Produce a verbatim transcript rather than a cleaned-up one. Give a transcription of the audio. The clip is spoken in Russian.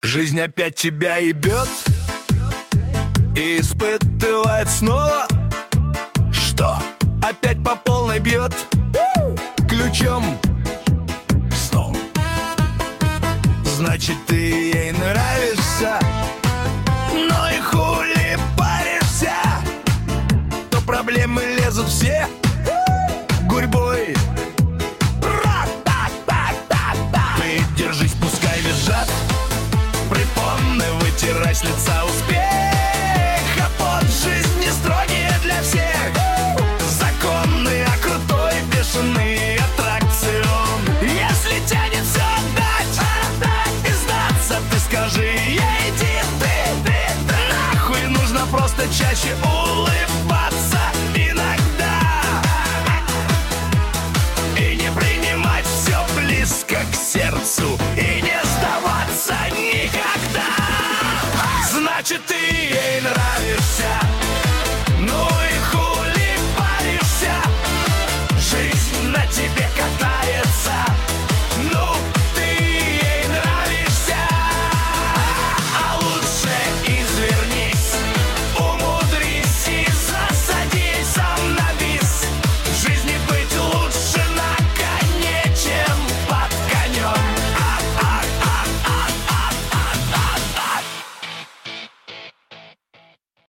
Жизнь опять тебя ебет и испытывает снова. Что? Опять по полной бьет ключом снова. Значит, ты ей нравишься, но и хули паришься. То проблемы лезут все гурьбой. Ты держись, пускай визжат препоны, вытирай с лица успех. А под жизнь не строгие для всех законы, а крутой бешеный аттракцион. Если тянет все отдать и сдаться, ты скажи ей: иди ты, ты нахуй. Нужно просто чаще улыбаться иногда и не принимать все близко к сердцу, и не сдаваться никогда. Значит, ты ей нравишься,